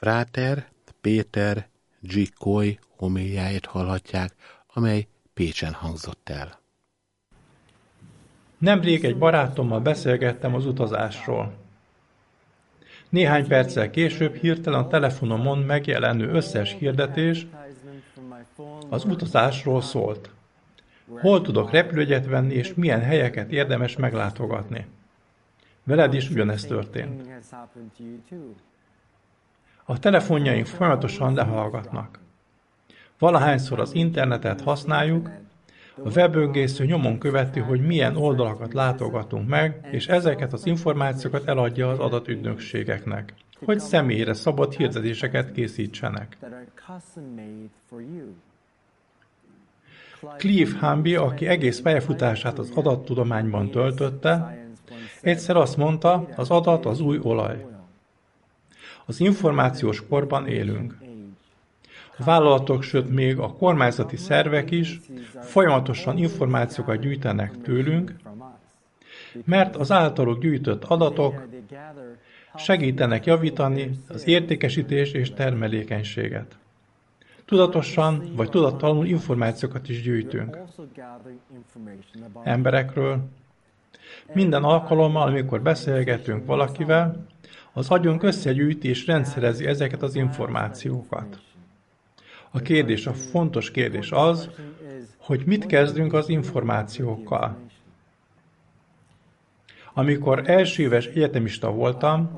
Práter Péter Gikoly homéliáját hallhatják, amely Pécsen hangzott el. Nemrég egy barátommal beszélgettem az utazásról. Néhány perccel később hirtelen a telefonomon megjelenő összes hirdetés az utazásról szólt. Hol tudok repülőjegyet venni, és milyen helyeket érdemes meglátogatni. Veled is ugyanezt történt. A telefonjaink folyamatosan lehallgatnak. Valahányszor az internetet használjuk, a weböngésző nyomon követi, hogy milyen oldalakat látogatunk meg, és ezeket az információkat eladja az adatügynökségeknek, hogy személyre szabott hirdetéseket készítsenek. Cliff Humby, aki egész pályafutását az adattudományban töltötte, egyszer azt mondta, az adat az új olaj. Az információs korban élünk. A vállalatok, sőt még a kormányzati szervek is folyamatosan információkat gyűjtenek tőlünk, mert az általuk gyűjtött adatok segítenek javítani az értékesítés és termelékenységet. Tudatosan vagy tudattalanul információkat is gyűjtünk. Emberekről. Minden alkalommal, amikor beszélgetünk valakivel, az agyunk összegyűjti és rendszerezi ezeket az információkat. A fontos kérdés az, hogy mit kezdünk az információkkal. Amikor elsőéves egyetemista voltam,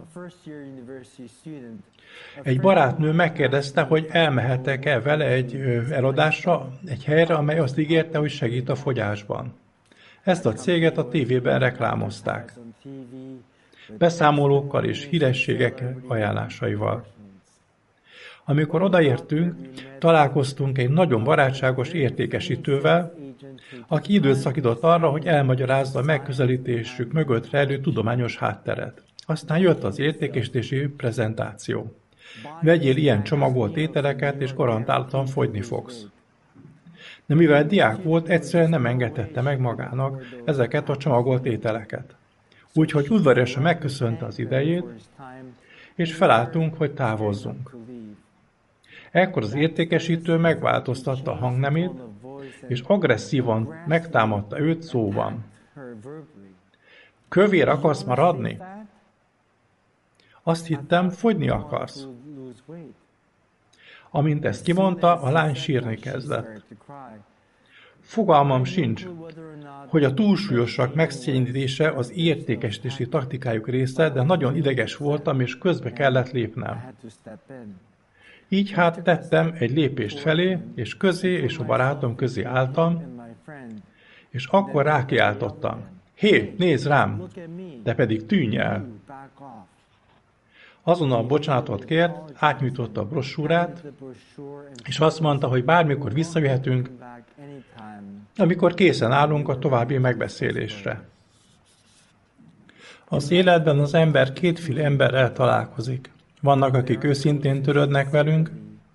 egy barátnő megkérdezte, hogy elmehetek-e vele egy eladásra, egy helyre, amely azt ígérte, hogy segít a fogyásban. Ezt a céget a tévében reklámozták. Beszámolókkal és hírességek ajánlásaival. Amikor odaértünk, találkoztunk egy nagyon barátságos értékesítővel, aki időt szakított arra, hogy elmagyarázza a megközelítésük mögött rejlő tudományos hátteret. Aztán jött az értékesítési prezentáció. Vegyél ilyen csomagolt ételeket, és garantáltan fogyni fogsz. De mivel diák volt, egyszerűen nem engedhette meg magának ezeket a csomagolt ételeket. Úgyhogy udvariasan megköszönte az idejét, és felálltunk, hogy távozzunk. Ekkor az értékesítő megváltoztatta a hangnemét, és agresszívan megtámadta őt szóban. Kövér akarsz maradni? Azt hittem, fogyni akarsz. Amint ezt kimondta, a lány sírni kezdett. Fogalmam sincs, hogy a túlsúlyosak megszégyenítése az értékesítési taktikájuk része, de nagyon ideges voltam, és közbe kellett lépnem. Így hát tettem egy lépést felé, és közé és a barátom közé álltam, és akkor rákiáltottam. Hé, nézz rám! De pedig tűnj el! Azonnal bocsánatot kért, átnyújtotta a brossúrát, és azt mondta, hogy bármikor visszajöhetünk, amikor készen állunk a további megbeszélésre. Az életben az ember kétféle emberrel találkozik. Vannak, akik őszintén törődnek velünk,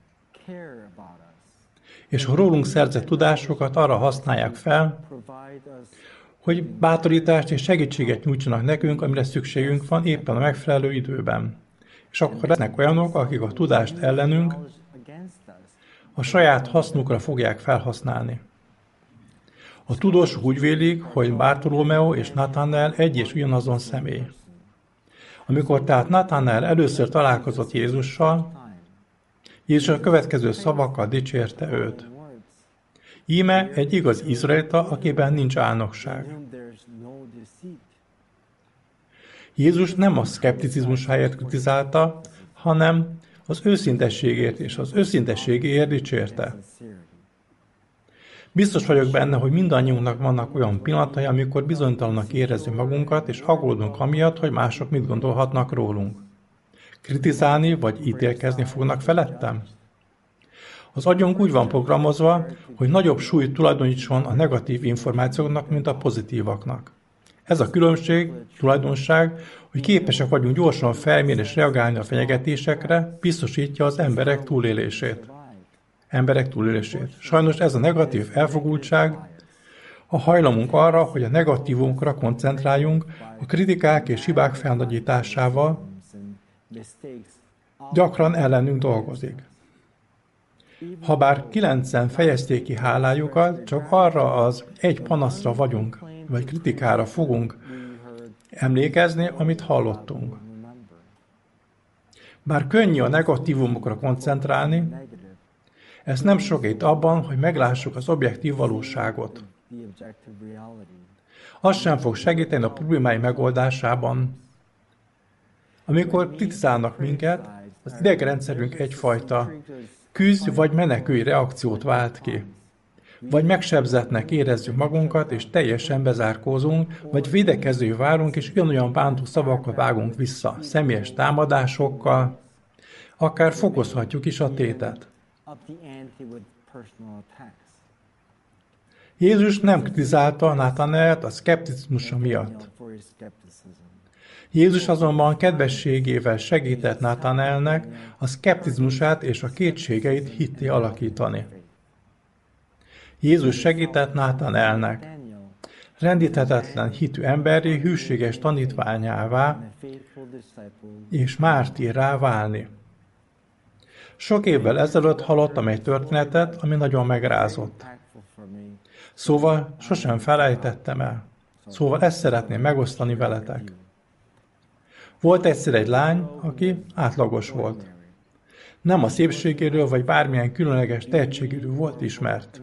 és a rólunk szerzett tudásokat arra használják fel, hogy bátorítást és segítséget nyújtsanak nekünk, amire szükségünk van éppen a megfelelő időben. És akkor lesznek olyanok, akik a tudást ellenünk a saját hasznukra fogják felhasználni. A tudósok úgy vélik, hogy Bartolomeo és Nathanael egy és ugyanazon személy. Amikor tehát Nathanael először találkozott Jézussal, Jézus a következő szavakkal dicsérte őt. Íme egy igaz izraelita, akiben nincs álnokság. Jézus nem a szkepticizmusáért kritizálta, hanem az őszintességért és az őszintességéért dicsérte. Biztos vagyok benne, hogy mindannyiunknak vannak olyan pillanatai, amikor bizonytalannak érezzük magunkat, és aggódunk amiatt, hogy mások mit gondolhatnak rólunk. Kritizálni vagy ítélkezni fognak felettem? Az agyunk úgy van programozva, hogy nagyobb súlyt tulajdonítson a negatív információknak, mint a pozitívaknak. Ez a különbség, tulajdonság, hogy képesek vagyunk gyorsan felmérni és reagálni a fenyegetésekre, biztosítja az emberek túlélését. Sajnos ez a negatív elfogultság, a hajlamunk arra, hogy a negatívunkra koncentráljunk a kritikák és hibák felnagyításával, gyakran ellenünk dolgozik. Habár 9-en fejezték ki hálájukat, csak arra az egy panaszra vagyunk, vagy kritikára fogunk emlékezni, amit hallottunk. Bár könnyű a negatívumokra koncentrálni, ez nem segít abban, hogy meglássuk az objektív valóságot. Az sem fog segíteni a problémái megoldásában. Amikor kritizálnak minket, az idegrendszerünk egyfajta küzd vagy menekülj reakciót vált ki. Vagy megsebzettnek érezzük magunkat, és teljesen bezárkózunk, vagy védekező várunk, és ugyanolyan bántó szavakkal vágunk vissza, személyes támadásokkal, akár fokozhatjuk is a tétet. Jézus nem kritizálta Natanaelt a szkepticizmusa miatt. Jézus azonban kedvességével segített Natanaelnek a szkepticizmusát és a kétségeit hitté alakítani. Jézus segített Natanaelnek rendíthetetlen hitű emberré, hűséges tanítványává és mártírrá válni. Sok évvel ezelőtt hallottam egy történetet, ami nagyon megrázott. Szóval sosem felejtettem el. Szóval ezt szeretném megosztani veletek. Volt egyszer egy lány, aki átlagos volt. Nem a szépségéről vagy bármilyen különleges tehetségéről volt ismert.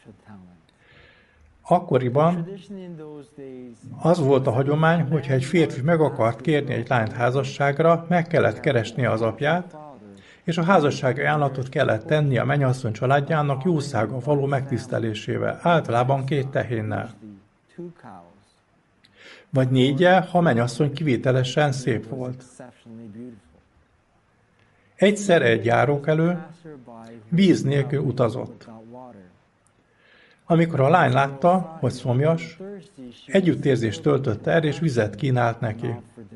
Akkoriban az volt a hagyomány, hogyha egy férfi meg akart kérni egy lányt házasságra, meg kellett keresnie az apját, és a házassági ajánlatot kellett tenni a mennyasszony családjának jószága való megtisztelésével, általában 2 tehénnel. Vagy 4-jel, ha a mennyasszony kivételesen szép volt. Egyszer egy járókelő víz nélkül utazott. Amikor a lány látta, hogy szomjas, együttérzést töltött el, és vizet kínált neki.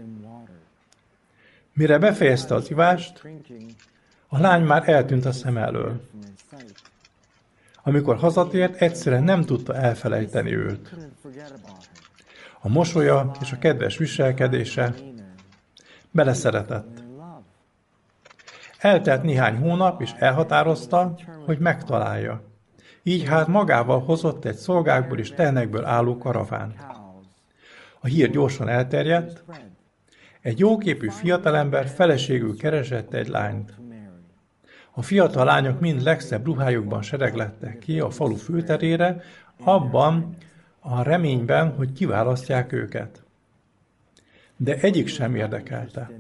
Mire befejezte az ivást, a lány már eltűnt a szem elől. Amikor hazatért, egyszerűen nem tudta elfelejteni őt. A mosolya és a kedves viselkedése beleszeretett. Eltelt néhány hónap, és elhatározta, hogy megtalálja. Így hát magával hozott egy szolgákból és tehenekből álló karavánt. A hír gyorsan elterjedt, egy jóképű fiatalember feleségül keresett egy lányt. A fiatal lányok mind legszebb ruhájukban sereglettek ki a falu főterére, abban a reményben, hogy kiválasztják őket. De egyik sem érdekelte.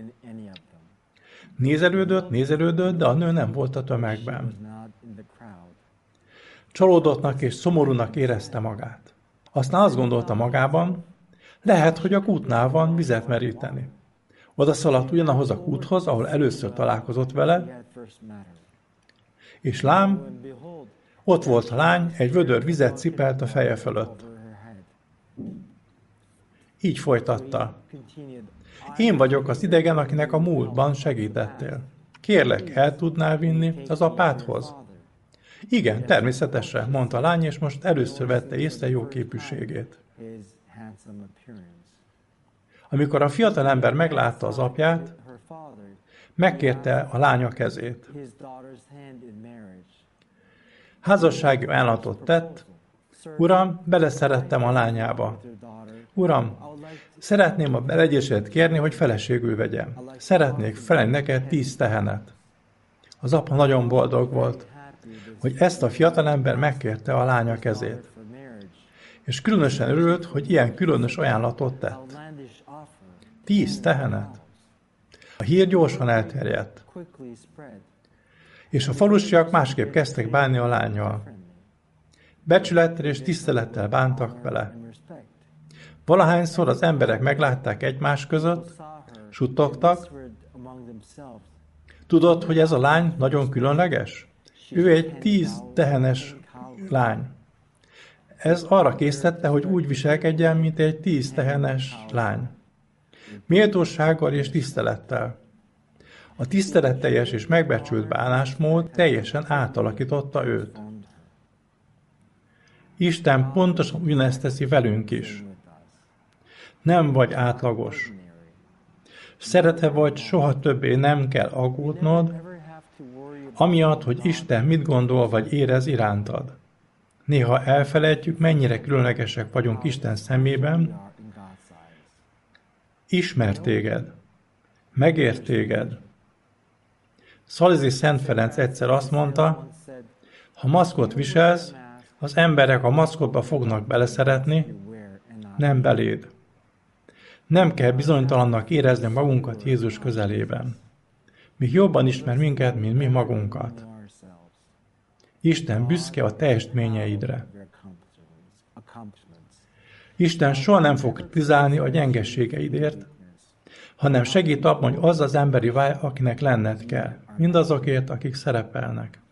Nézelődött, de a nő nem volt a tömegben. Csalódottnak és szomorúnak érezte magát. Aztán azt gondolta magában, lehet, hogy a kútnál van vizet meríteni. Oda szaladt ugyanahoz a kúthoz, ahol először találkozott vele, és lám, ott volt a lány, egy vödör vizet cipelt a feje fölött. Így folytatta. Én vagyok az idegen, akinek a múltban segítettél. Kérlek, el tudnál vinni az apádhoz? Igen, természetesen, mondta a lány, és most először vette észre jó képűségét. Amikor a fiatalember meglátta az apját, megkérte a lánya kezét. Házassági ajánlatot tett. Uram, beleszerettem a lányába. Uram, szeretném a beleegyesét kérni, hogy feleségül vegyem. Szeretnék felelni neked 10 tehenet. Az apa nagyon boldog volt, hogy ezt a fiatalember megkérte a lánya kezét. És különösen örült, hogy ilyen különös ajánlatot tett. 10 tehenet. A hír gyorsan elterjedt. És a falusiak másképp kezdtek bánni a lánnyal. Becsülettel és tisztelettel bántak vele. Valahányszor az emberek meglátták egymás között, suttogtak. Tudod, hogy ez a lány nagyon különleges? Ő egy 10 tehenes lány. Ez arra késztette, hogy úgy viselkedjen, mint egy 10 tehenes lány. Méltósággal és tisztelettel. A tiszteletteljes és megbecsült bánásmód teljesen átalakította őt. Isten pontosan ugyanezt teszi velünk is. Nem vagy átlagos. Szeretve vagy, soha többé nem kell aggódnod, amiatt, hogy Isten mit gondol vagy érez irántad. Néha elfelejtjük, mennyire különlegesek vagyunk Isten szemében. Ismer téged. Megért téged. Szalesi Szent Ferenc egyszer azt mondta, ha maszkot viselsz, az emberek a maszkotba fognak beleszeretni, nem beléd. Nem kell bizonytalannak érezni magunkat Jézus közelében. Míg jobban ismer minket, mint mi magunkat. Isten büszke a teljesítményeidre. Isten soha nem fog kritizálni a gyengességeidért, hanem segít abban, hogy az az emberi vágy, akinek lenned kell, mindazokért, akik szerepelnek.